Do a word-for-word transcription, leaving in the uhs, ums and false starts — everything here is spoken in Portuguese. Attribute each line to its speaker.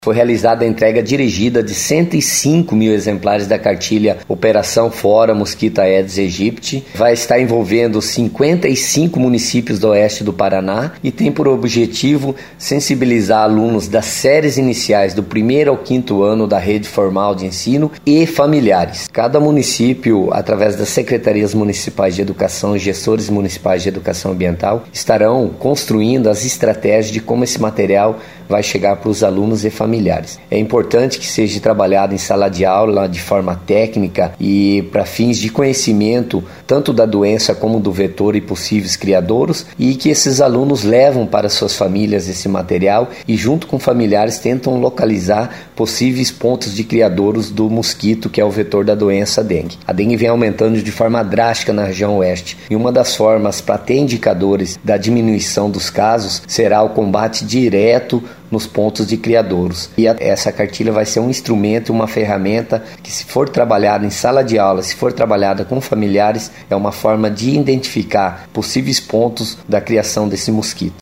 Speaker 1: Foi realizada a entrega dirigida de cento e cinco mil exemplares da cartilha Operação Fora Mosquito Aedes aegypti. Vai estar envolvendo cinquenta e cinco municípios do oeste do Paraná e tem por objetivo sensibilizar alunos das séries iniciais do primeiro ao quinto ano da rede formal de ensino e familiares. Cada município, através das secretarias municipais de educação e gestores municipais de educação ambiental, estarão construindo as estratégias de como esse material vai chegar para os alunos e familiares. É importante que seja trabalhado em sala de aula de forma técnica e para fins de conhecimento tanto da doença como do vetor e possíveis criadouros, e que esses alunos levam para suas famílias esse material e junto com familiares tentam localizar possíveis pontos de criadouros do mosquito, que é o vetor da doença dengue. A dengue vem aumentando de forma drástica na região oeste e uma das formas para ter indicadores da diminuição dos casos será o combate direto nos pontos de criadouros. E a, essa cartilha vai ser um instrumento, uma ferramenta que, se for trabalhada em sala de aula, se for trabalhada com familiares, é uma forma de identificar possíveis pontos da criação desse mosquito.